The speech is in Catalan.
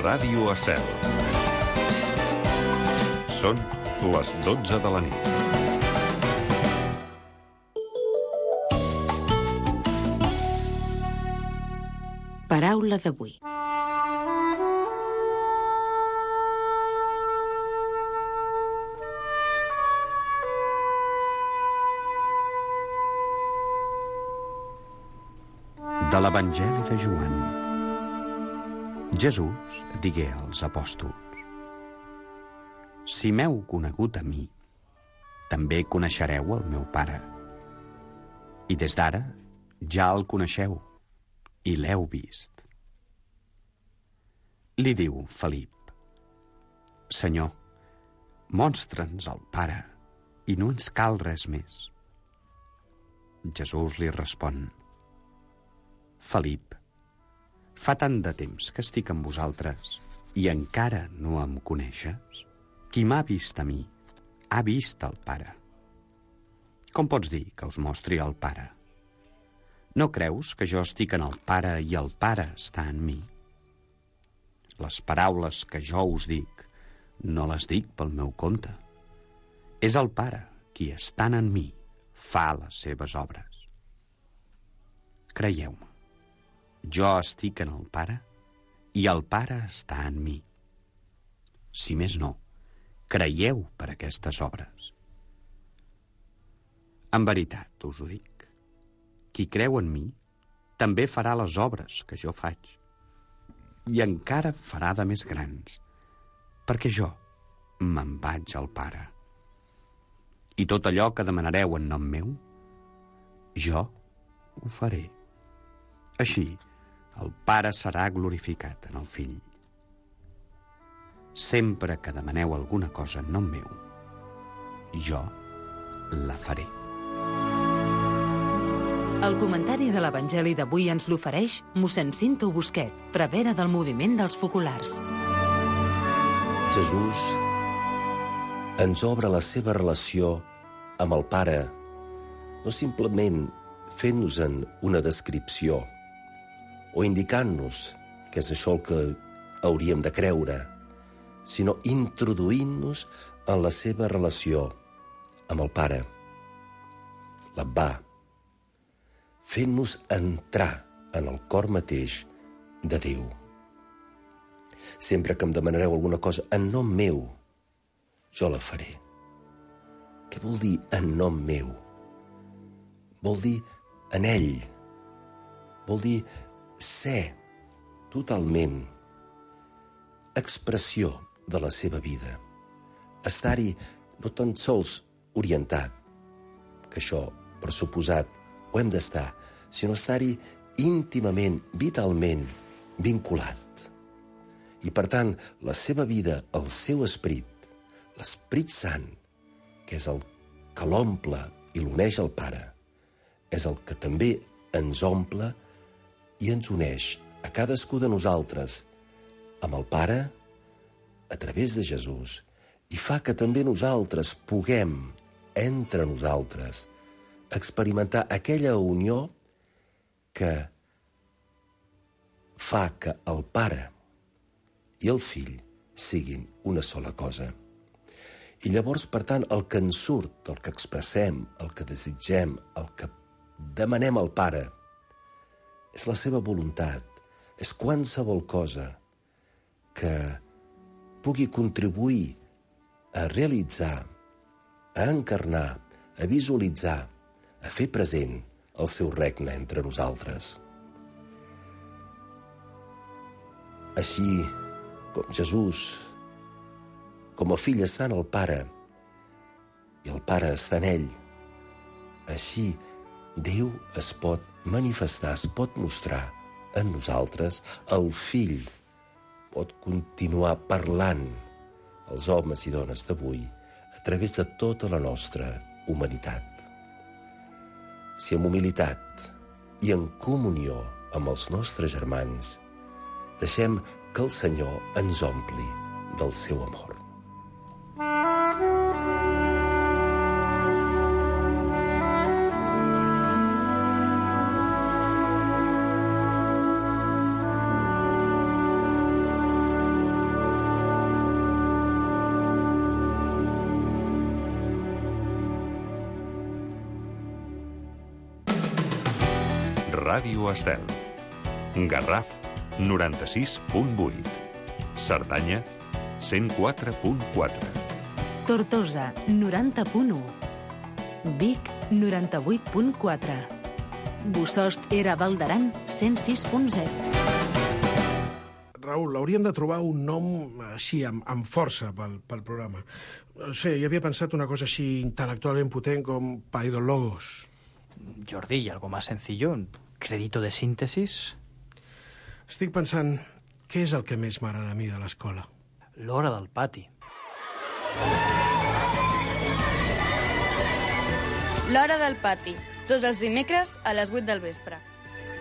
Ràdio Estel. Són les 12 de la nit. Paraula d'avui. De l'Evangeli de Joan. Jesús digué als apòstols: si m'heu conegut a mi, també coneixereu el meu Pare. I des d'ara ja el coneixeu i l'heu vist. Li diu Felip: Senyor, mostra'ns el Pare i no ens cal res més. Jesús li respon: Felip, fa tant de temps que estic amb vosaltres i encara no em coneixes? Qui m'ha vist a mi, ha vist el Pare. Com pots dir que us mostri el Pare? No creus que jo estic en el Pare i el Pare està en mi? Les paraules que jo us dic, no les dic pel meu compte. És el Pare qui, estant en mi, fa les seves obres. Creieu-me, jo estic en el Pare i el Pare està en mi. Si més no, creieu per aquestes obres. En veritat us ho dic, qui creu en mi també farà les obres que jo faig, i encara farà de més grans, perquè jo me'n vaig al Pare. I tot allò que demanareu en nom meu, jo ho faré. Així, el Pare serà glorificat en el Fill. Sempre que demaneu alguna cosa en nom meu, jo la faré. El comentari de l'Evangeli d'avui ens l'ofereix mossèn Cinto Busquet, prevere del moviment dels focolars. Jesús ens obre la seva relació amb el Pare, no simplement fent-nos-en una descripció o indicant-nos que és això el que hauríem de creure, sinó introduint-nos en la seva relació amb el Pare, l'Abbà, fent-nos entrar en el cor mateix de Déu. Sempre que em demanareu alguna cosa en nom meu, jo la faré. Què vol dir en nom meu? Vol dir en ell. Vol dir ser totalment expressió de la seva vida. Estar-hi no tan sols orientat, que això, per suposat, ho hem d'estar, sinó estar-hi íntimament, vitalment vinculat. I, per tant, la seva vida, el seu esperit, l'Esperit Sant, que és el que l'omple i l'uneix al Pare, és el que també ens omple i ens uneix a cadascú de nosaltres amb el Pare a través de Jesús i fa que també nosaltres puguem, entre nosaltres, experimentar aquella unió que fa que el Pare i el Fill siguin una sola cosa. I llavors, per tant, el que ens surt, el que expressem, el que desitgem, el que demanem al Pare, és la seva voluntat, és qualsevol cosa que pugui contribuir a realitzar, a encarnar, a visualitzar, a fer present el seu regne entre nosaltres. Així com Jesús, com el Fill està en el Pare i el Pare està en ell, així Déu es pot manifestar, es pot mostrar en nosaltres. El Fill pot continuar parlant als homes i dones d'avui a través de tota la nostra humanitat. Si amb humilitat i en comunió amb els nostres germans deixem que el Senyor ens ompli del seu amor. Ràdio Estel. Garraf, 96.8. Cerdanya, 104.4. Tortosa, 90.1. Vic, 98.4. Bossòst Era Baldaran, 106.0. Raül, hauríem de trobar un nom així, amb força pel programa. No sé, jo havia pensat una cosa així intel·lectualment potent com Paidologos. Jordi, ¿y algo más sencillo? ¿Crédito de síntesis? Estic pensant, què és el que més m'agrada a mi de l'escola? L'hora del pati. L'hora del pati, tots els dimecres a les 8 del vespre.